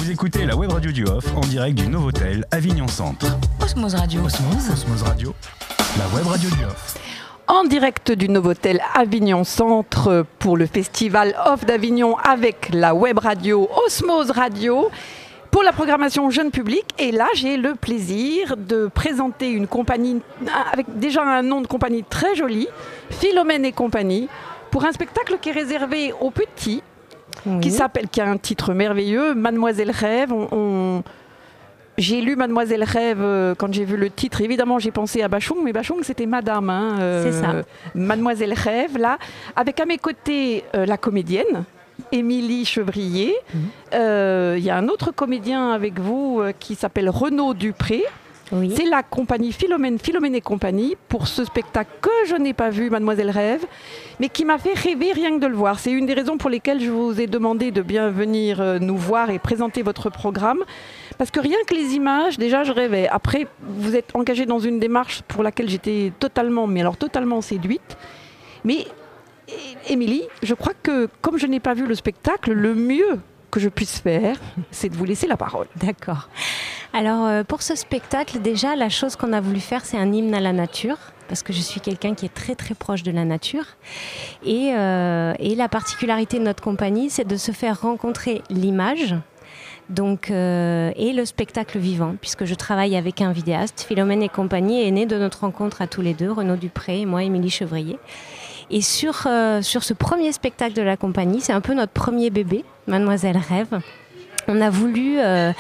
Vous écoutez la web radio du Off en direct du Novotel Avignon Centre. Osmose Radio. Osmose Radio, la web radio du Off. En direct du Novotel Avignon Centre pour le festival Off d'Avignon avec la web radio Osmose Radio pour la programmation jeune public. Et là, j'ai le plaisir de présenter une compagnie avec déjà un nom de compagnie très joli, Philomène et compagnie, pour un spectacle qui est réservé aux petits, qui a un titre merveilleux, Mademoiselle Rêve. J'ai lu Mademoiselle Rêve quand j'ai vu le titre. Évidemment, j'ai pensé à Bachung, mais Bachung, c'était Madame. C'est ça. Mademoiselle Rêve, là, avec à mes côtés la comédienne, Émilie Chevrier. Il y a un autre comédien avec vous qui s'appelle Renaud Dupré. Oui. C'est la compagnie Philomène et compagnie pour ce spectacle que je n'ai pas vu, Mademoiselle Rêve, mais qui m'a fait rêver rien que de le voir. C'est une des raisons pour lesquelles je vous ai demandé de bien venir nous voir et présenter votre programme. Parce que rien que les images, déjà je rêvais. Après, vous êtes engagé dans une démarche pour laquelle j'étais totalement séduite. Mais Émilie, je crois que comme je n'ai pas vu le spectacle, le mieux que je puisse faire, c'est de vous laisser la parole. D'accord. Alors pour ce spectacle, déjà la chose qu'on a voulu faire, c'est un hymne à la nature, parce que je suis quelqu'un qui est très très proche de la nature. Et la particularité de notre compagnie, c'est de se faire rencontrer l'image, donc, et le spectacle vivant, puisque je travaille avec un vidéaste. Philomène et compagnie est née de notre rencontre à tous les deux, Renaud Dupré et moi, Émilie Chevrier. Et sur ce premier spectacle de la compagnie, c'est un peu notre premier bébé, Mademoiselle Rêve. On a voulu,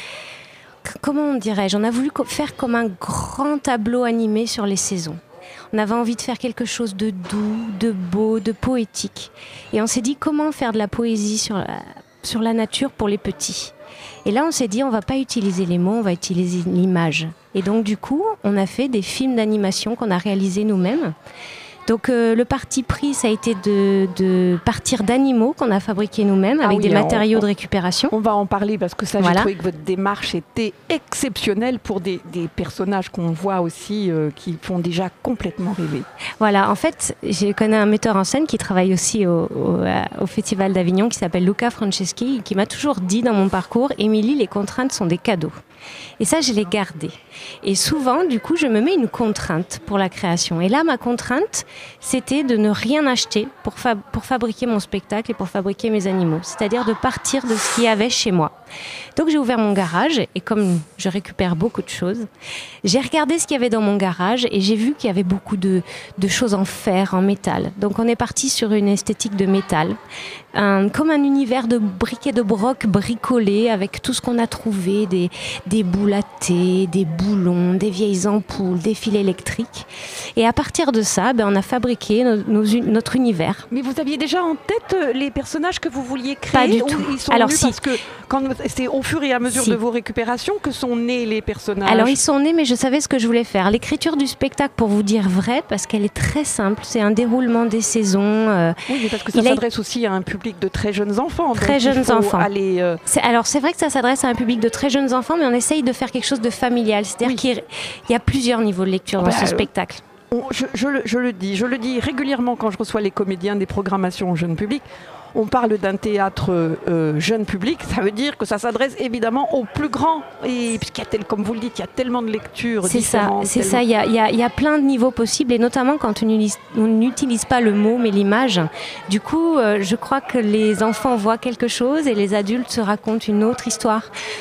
on a voulu faire comme un grand tableau animé sur les saisons. On avait envie de faire quelque chose de doux, de beau, de poétique. Et on s'est dit comment faire de la poésie sur la nature pour les petits. Et là, on s'est dit, on ne va pas utiliser les mots, on va utiliser l'image. Et donc, du coup, on a fait des films d'animation qu'on a réalisés nous-mêmes. Donc, le parti pris, ça a été de partir d'animaux qu'on a fabriqués nous-mêmes avec des matériaux de récupération. On va en parler parce que ça, j'ai trouvé que votre démarche était exceptionnelle pour des personnages qu'on voit aussi qui font déjà complètement rêver. Voilà, en fait, je connais un metteur en scène qui travaille aussi au Festival d'Avignon qui s'appelle Luca Franceschi, qui m'a toujours dit dans mon parcours, Émilie, les contraintes sont des cadeaux. Et ça, je l'ai gardé. Et souvent, du coup, je me mets une contrainte pour la création. Et là, ma contrainte, c'était de ne rien acheter pour fabriquer mon spectacle et pour fabriquer mes animaux. C'est-à-dire de partir de ce qu'il y avait chez moi. Donc, j'ai ouvert mon garage et comme je récupère beaucoup de choses, j'ai regardé ce qu'il y avait dans mon garage et j'ai vu qu'il y avait beaucoup de choses en fer, en métal. Donc, on est parti sur une esthétique de métal. Comme un univers de briquets de broc bricolés avec tout ce qu'on a trouvé, des boules à thé, des boulons, des vieilles ampoules, des fils électriques. Et à partir de ça, on a fabriqué notre univers. Mais vous aviez déjà en tête les personnages que vous vouliez créer? Pas du tout. Ils sont venus parce que c'est au fur et à mesure de vos récupérations que sont nés les personnages. Alors ils sont nés, mais je savais ce que je voulais faire. L'écriture du spectacle, pour vous dire vrai, parce qu'elle est très simple, c'est un déroulement des saisons. Oui, mais parce que ça s'adresse aussi à un public de très jeunes enfants. Très jeunes enfants. Alors c'est vrai que ça s'adresse à un public de très jeunes enfants, mais on essaye de faire quelque chose de familial. C'est-à-dire qu'il y a plusieurs niveaux de lecture dans ce spectacle. Je le dis régulièrement quand je reçois les comédiens des programmations jeunes publics. On parle d'un théâtre jeune public, ça veut dire que ça s'adresse évidemment aux plus grands. Et puisqu'il y a comme vous le dites, il y a tellement de lectures différentes. C'est ça. Il y a plein de niveaux possibles, et notamment quand on n'utilise pas le mot mais l'image. Du coup, je crois que les enfants voient quelque chose et les adultes se racontent une autre histoire.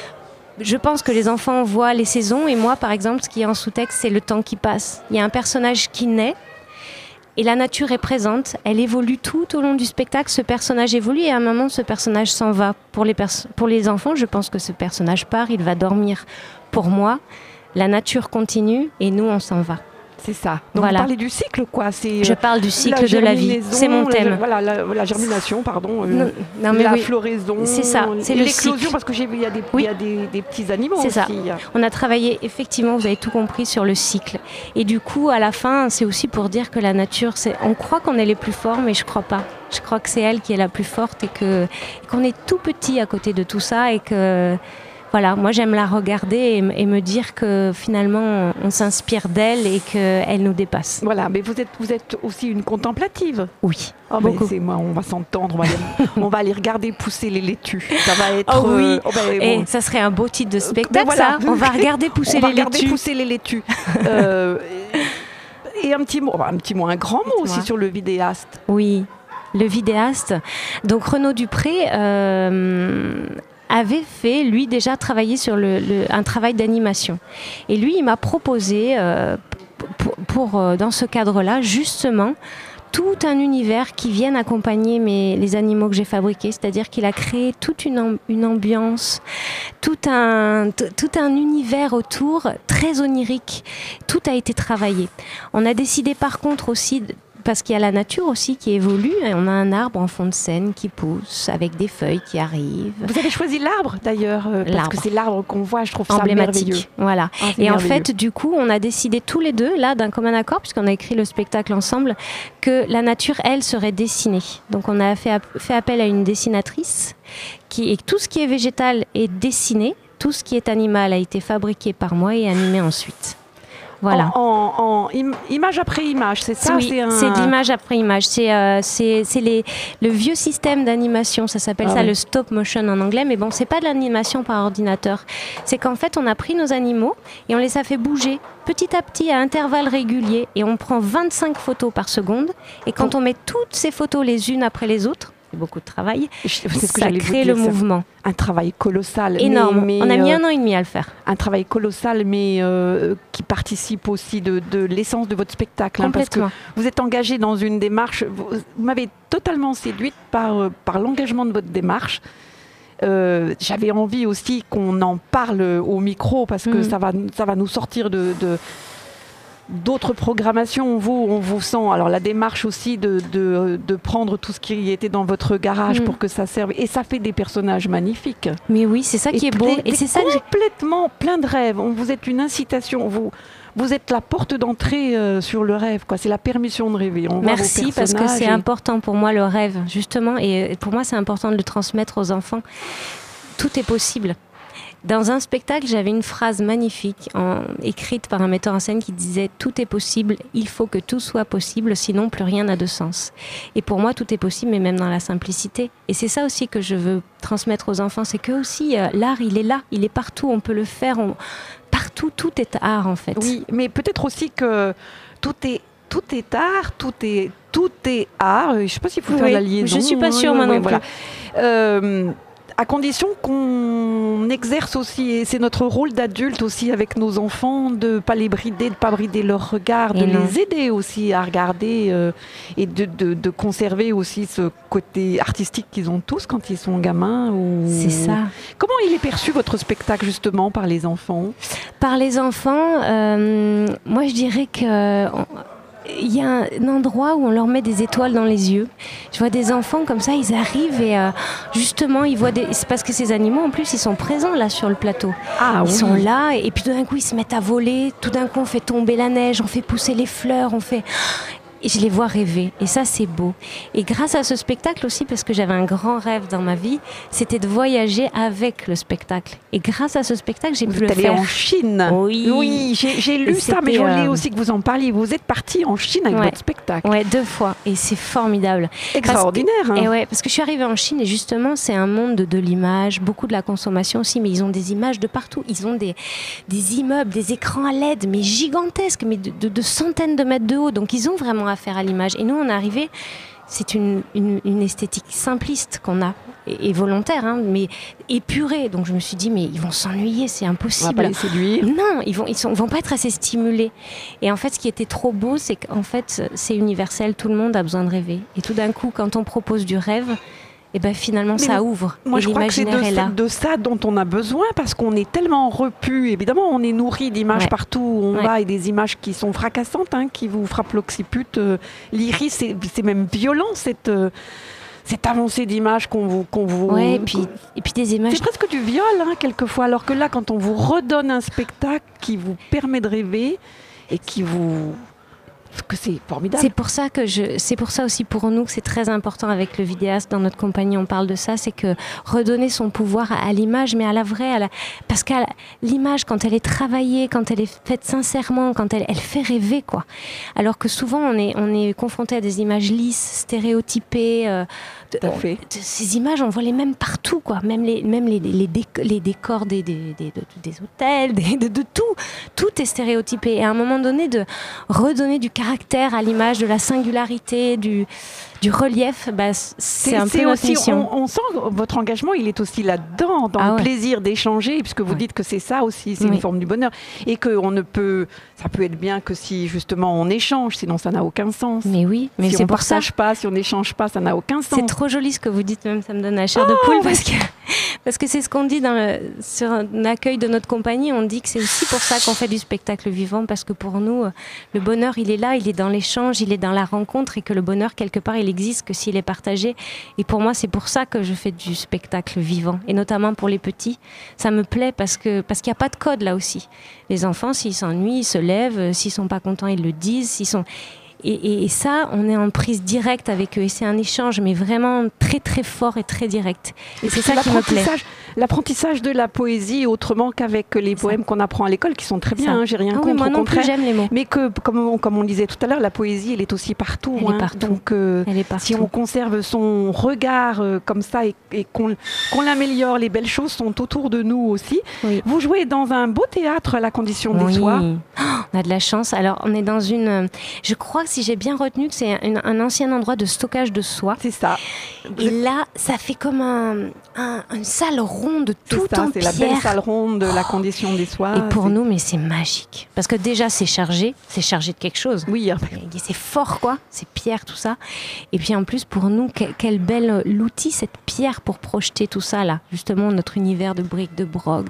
Je pense que les enfants voient les saisons, et moi, par exemple, ce qui est en sous-texte, c'est le temps qui passe. Il y a un personnage qui naît, et la nature est présente, elle évolue tout au long du spectacle, ce personnage évolue et à un moment ce personnage s'en va. Pour les enfants, je pense que ce personnage part, il va dormir. Pour moi, la nature continue et nous on s'en va. C'est ça. Donc vous parlez du cycle, quoi. Je parle du cycle de la vie, c'est mon thème. La germination, pardon, la floraison. C'est ça, c'est l'explosion, parce que j'ai vu, il y a des petits animaux aussi. Ça. On a travaillé, effectivement, vous avez tout compris, sur le cycle. Et du coup, à la fin, c'est aussi pour dire que la nature, on croit qu'on est les plus forts, mais je crois pas. Je crois que c'est elle qui est la plus forte et qu'on est tout petit à côté de tout ça et que... voilà, moi j'aime la regarder et me dire que finalement on s'inspire d'elle et qu'elle nous dépasse. Voilà, mais vous êtes aussi une contemplative. Oui, beaucoup. Moi, on va s'entendre, on va aller regarder pousser les laitues. Ça va être... Oh oui, et ça serait un beau titre de spectacle, voilà. ça. On va regarder pousser les laitues. On va regarder pousser les laitues. Et un grand mot aussi sur le vidéaste. Oui, le vidéaste. Donc Renaud Dupré avait fait, lui, déjà travaillé sur un travail d'animation. Et lui, il m'a proposé, dans ce cadre-là, justement, tout un univers qui vienne accompagner les animaux que j'ai fabriqués. C'est-à-dire qu'il a créé toute une ambiance, tout un univers autour, très onirique. Tout a été travaillé. On a décidé par contre aussi... Parce qu'il y a la nature aussi qui évolue. Et on a un arbre en fond de scène qui pousse avec des feuilles qui arrivent. Vous avez choisi l'arbre d'ailleurs, parce que c'est l'arbre qu'on voit, je trouve ça merveilleux. Voilà. Et en fait, du coup, on a décidé tous les deux, là, d'un commun accord, puisqu'on a écrit le spectacle ensemble, que la nature, elle, serait dessinée. Donc on a fait appel à une dessinatrice et tout ce qui est végétal est dessiné, tout ce qui est animal a été fabriqué par moi et animé ensuite. Voilà. En image après image, c'est ça? Oui, c'est d'image après image. C'est le vieux système d'animation, ça s'appelle le stop motion en anglais, mais bon, c'est pas de l'animation par ordinateur. C'est qu'en fait, on a pris nos animaux et on les a fait bouger petit à petit à intervalles réguliers et on prend 25 photos par seconde et quand on met toutes ces photos les unes après les autres, beaucoup de travail, ça crée le mouvement. Un travail colossal. Énorme. On a mis 1 an et demi à le faire. Un travail colossal, mais qui participe aussi de l'essence de votre spectacle. Parce que vous êtes engagé dans une démarche, vous m'avez totalement séduite par l'engagement de votre démarche. J'avais envie aussi qu'on en parle au micro, parce que ça va nous sortir d'autres programmations. On vous sent, alors la démarche aussi de prendre tout ce qui était dans votre garage pour que ça serve, et ça fait des personnages magnifiques. Mais oui, c'est ça qui est beau, et c'est ça complètement plein de rêves. Vous êtes une incitation, vous êtes la porte d'entrée sur le rêve, quoi. C'est la permission de rêver. Merci, parce que c'est important pour moi le rêve, justement, et pour moi c'est important de le transmettre aux enfants. Tout est possible. Dans un spectacle, j'avais une phrase magnifique écrite par un metteur en scène qui disait « Tout est possible, il faut que tout soit possible, sinon plus rien n'a de sens ». Et pour moi, tout est possible, mais même dans la simplicité. Et c'est ça aussi que je veux transmettre aux enfants, c'est que aussi l'art, il est là, il est partout, on peut le faire, partout, tout est art en fait. Oui, mais peut-être aussi que tout est art, tout est art. Je ne sais pas s'il faut faire la liaison. Je ne suis pas sûre, moi non plus. À condition qu'on exerce aussi, et c'est notre rôle d'adulte aussi avec nos enfants, de ne pas les brider, de ne pas brider leur regard, de les aider aussi à regarder et de conserver aussi ce côté artistique qu'ils ont tous quand ils sont gamins. C'est ça. Comment il est perçu votre spectacle justement par les enfants? Par les enfants, moi je dirais que... Il y a un endroit où on leur met des étoiles dans les yeux. Je vois des enfants comme ça, ils arrivent et justement, ils voient c'est parce que ces animaux, en plus, ils sont présents là sur le plateau. Ils sont là et puis tout d'un coup, ils se mettent à voler. Tout d'un coup, on fait tomber la neige, on fait pousser les fleurs, Et je les vois rêver. Et ça, c'est beau. Et grâce à ce spectacle aussi, parce que j'avais un grand rêve dans ma vie, c'était de voyager avec le spectacle. Et grâce à ce spectacle, j'ai pu le faire. Vous êtes allée en Chine. Oui, j'ai lu ça, mais je voulais aussi que vous en parliez. Vous êtes partie en Chine avec votre spectacle. Oui, 2 fois. Et c'est formidable. Extraordinaire. Parce que je suis arrivée en Chine et justement, c'est un monde de l'image, beaucoup de la consommation aussi, mais ils ont des images de partout. Ils ont des immeubles, des écrans à LED, mais gigantesques, mais de centaines de mètres de haut. Donc, ils ont vraiment à faire à l'image. Et nous, on est arrivé, c'est une esthétique simpliste qu'on a, et volontaire, mais épurée. Donc je me suis dit, mais ils vont s'ennuyer, c'est impossible. On va pas les séduire. Non, ils vont pas être assez stimulés. Et en fait, ce qui était trop beau, c'est qu'en fait, c'est universel, tout le monde a besoin de rêver. Et tout d'un coup, quand on propose du rêve, et ben finalement ça ouvre. Moi je crois que c'est de ça dont on a besoin, parce qu'on est tellement repu. Évidemment, on est nourri d'images partout où on va, et des images qui sont fracassantes, qui vous frappent l'occiput. L'iris, c'est même violent cette avancée d'images qu'on vous... et puis des images... C'est presque du viol, quelquefois. Alors que là, quand on vous redonne un spectacle qui vous permet de rêver et qui vous que c'est formidable. C'est pour ça aussi pour nous que c'est très important avec le vidéaste dans notre compagnie, on parle de ça, c'est que redonner son pouvoir à l'image, mais à la vraie, parce que l'image, quand elle est travaillée, quand elle est faite sincèrement, quand elle fait rêver, quoi. Alors que souvent on est confronté à des images lisses, stéréotypées. Ces images, on voit les mêmes partout, quoi. Même les décors des hôtels, de tout. Tout est stéréotypé. Et à un moment donné, de redonner du caractère à l'image, de la singularité, du relief, c'est un peu notre mission. On sent votre engagement, il est aussi là-dedans, dans le plaisir d'échanger, puisque vous dites que c'est ça aussi, c'est une forme du bonheur. Et que ça peut être bien que si justement on échange, sinon ça n'a aucun sens. Mais oui, mais si c'est on pour ça. Si on ne partage pas, si on n'échange pas, ça n'a aucun sens. C'est trop joli ce que vous dites, même ça me donne la chair de poule, parce que c'est ce qu'on dit sur un accueil de notre compagnie, on dit que c'est aussi pour ça qu'on fait du spectacle vivant, parce que pour nous, le bonheur, il est là, il est dans l'échange, il est dans la rencontre, et que le bonheur, quelque part, il existe que s'il est partagé. Et pour moi, c'est pour ça que je fais du spectacle vivant, et notamment pour les petits. Ça me plaît parce qu'il n'y a pas de code là aussi. Les enfants, s'ils s'ennuient, ils se lèvent, s'ils sont pas contents, ils le disent, Et ça, on est en prise directe avec eux. Et c'est un échange, mais vraiment très, très fort et très direct. Et c'est ça qui me plaît. L'apprentissage de la poésie, autrement qu'avec les poèmes qu'on apprend à l'école, qui sont très bien, j'ai rien contre, moi non plus, j'aime les mots. Mais que, comme on disait tout à l'heure, la poésie, elle est aussi partout. Elle est partout. Donc, elle est partout. Si on conserve son regard comme ça et qu'on l'améliore, les belles choses sont autour de nous aussi. Oui. Vous jouez dans un beau théâtre à la Condition des Soirs. On a de la chance. Alors, on est dans je crois, si j'ai bien retenu, que c'est un ancien endroit de stockage de soie. C'est ça. Et là, ça fait comme une salle ronde, tout en pierre. C'est la belle salle ronde de la Condition des Soirs. Et pour nous, mais c'est magique. Parce que déjà, c'est chargé de quelque chose. Oui. C'est fort, quoi. C'est pierre, tout ça. Et puis en plus, pour nous, quel bel outil, cette pierre, pour projeter tout ça, là. Justement, notre univers de briques, de broc.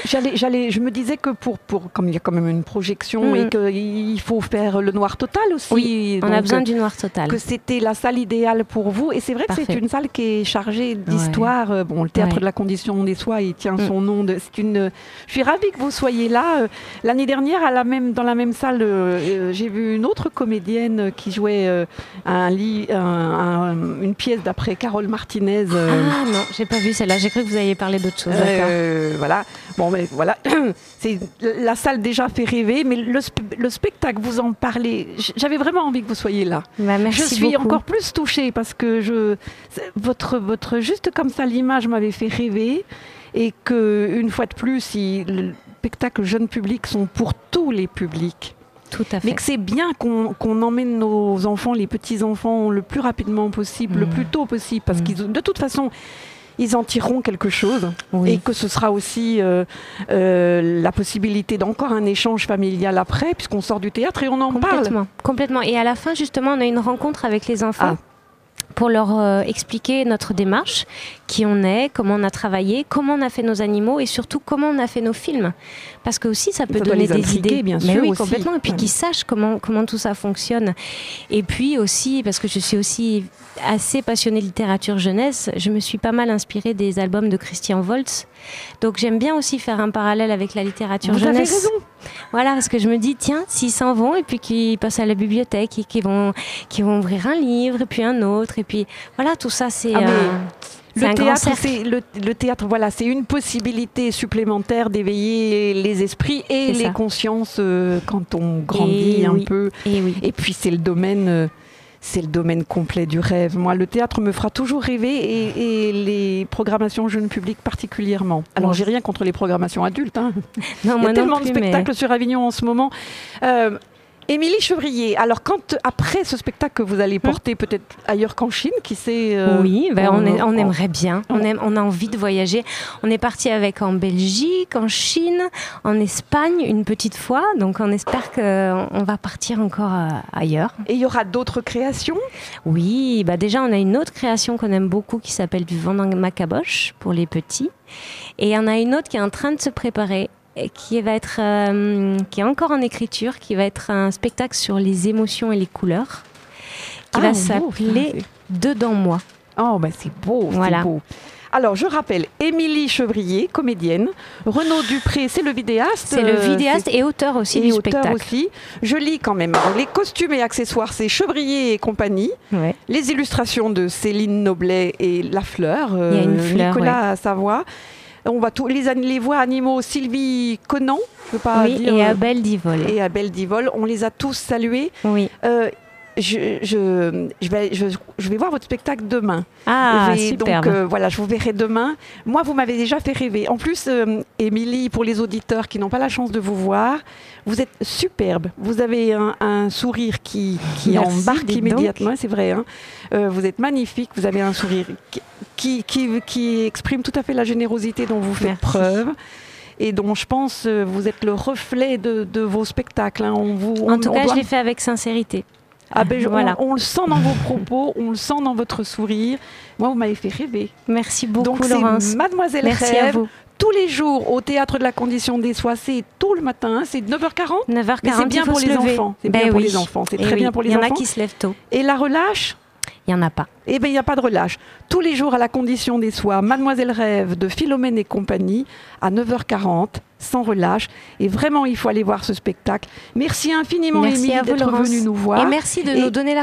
Je me disais que comme il y a quand même une projection et qu'il faut faire le noir total aussi. Oui, on a besoin du noir total. Que c'était la salle idéale pour vous. Et c'est vrai que c'est une salle qui est chargée d'histoire. Le théâtre de la Condition des Soirs, il tient son nom. Je suis ravie que vous soyez là. L'année dernière, dans la même salle, j'ai vu une autre comédienne qui jouait une pièce d'après Carole Martinez. Ah non, j'ai pas vu celle-là. J'ai cru que vous alliez parler d'autre chose. Voilà. Bon, mais voilà. La salle déjà fait rêver, mais le spectacle, vous en parlez. J'avais vraiment envie que vous soyez là. Merci je suis beaucoup. Encore plus touchée parce que votre juste comme ça, l'image m'avait fait rêver, et que une fois de plus, le spectacle jeune public sont pour tous les publics. Tout à fait. Mais que c'est bien qu'on emmène nos enfants, les petits-enfants, le plus rapidement possible, le plus tôt possible, parce que de toute façon, ils en tireront quelque chose, et que ce sera aussi la possibilité d'encore un échange familial après, puisqu'on sort du théâtre et on en parle. Complètement. Et à la fin, justement, on a une rencontre avec les enfants. Pour leur expliquer notre démarche, qui on est, comment on a travaillé, comment on a fait nos animaux, et surtout comment on a fait nos films. Parce que aussi, ça peut donner des idées. Bien sûr, mais oui, aussi. complètement. Et puis qu'ils sachent comment tout ça fonctionne. Et puis aussi, parce que je suis aussi assez passionnée de littérature jeunesse, je me suis pas mal inspirée des albums de Christian Woltz. Donc j'aime bien aussi faire un parallèle avec la littérature jeunesse. Vous avez raison. Voilà, parce que je me dis, tiens, s'ils s'en vont et puis qu'ils passent à la bibliothèque et qu'ils vont ouvrir un livre et puis un autre, et puis voilà, tout ça, c'est un grand cercle. Le théâtre, voilà, c'est une possibilité supplémentaire d'éveiller les esprits et les consciences quand on grandit un peu. Et puis c'est le domaine complet du rêve. Moi, le théâtre me fera toujours rêver, et les programmations jeunes publics particulièrement. Alors, j'ai rien contre les programmations adultes. Non, il y a tellement de spectacles sur Avignon en ce moment. Émilie Chevrier, alors après ce spectacle que vous allez porter peut-être ailleurs qu'en Chine, qui sait Oui, on aimerait bien, on a envie de voyager. On est parti avec en Belgique, en Chine, en Espagne une petite fois, donc on espère qu'on va partir encore ailleurs. Et il y aura d'autres créations ? Oui, déjà on a une autre création qu'on aime beaucoup qui s'appelle du vent dans ma caboche pour les petits, et il y en a une autre qui est en train de se préparer, qui est encore en écriture, qui va être un spectacle sur les émotions et les couleurs, qui va s'appeler Dedans moi. Oh, c'est beau, voilà. C'est beau. Alors, je rappelle, Émilie Chevrier, comédienne. Renaud Dupré, c'est le vidéaste. C'est le vidéaste et auteur aussi du spectacle. Aussi. Je lis quand même. Alors, les costumes et accessoires, c'est Chevrier et compagnie. Ouais. Les illustrations de Céline Noblet et La Fleur, Il y a une fleur, Nicolas Savoie. On va les voix animaux, Sylvie Conan, je peux pas oui, dire. Et Abel Divol. Et Abel Divol. On les a tous salués. Oui. Je vais voir votre spectacle demain. Ah, superbe. Donc voilà, je vous verrai demain. Moi, vous m'avez déjà fait rêver. En plus, Émilie, pour les auditeurs qui n'ont pas la chance de vous voir, vous êtes superbe. Vous avez un sourire qui embarque immédiatement, c'est vrai. Hein. Vous êtes magnifique, vous avez un sourire qui exprime tout à fait la générosité dont vous faites preuve. Et dont je pense vous êtes le reflet de vos spectacles. Hein. En tout cas, je l'ai fait avec sincérité. Voilà. On le sent dans vos propos, on le sent dans votre sourire. Moi, vous m'avez fait rêver. Merci beaucoup, donc, Laurence. C'est Mademoiselle Merci Rêve. à vous. Tous les jours au Théâtre de la Condition des Soies, c'est tôt le matin, c'est 9h40. 9h40, mais c'est bien pour les enfants. C'est bien pour les enfants. C'est très bien pour les enfants. Il y en a qui se lèvent tôt. Et la relâche ? Il n'y en a pas. Eh bien, il n'y a pas de relâche. Tous les jours à la Condition des Soies, Mademoiselle Rêve de Philomène et compagnie, à 9h40, sans relâche. Et vraiment, il faut aller voir ce spectacle. Merci infiniment, Émilie, d'être venue nous voir. Et merci de nous donner la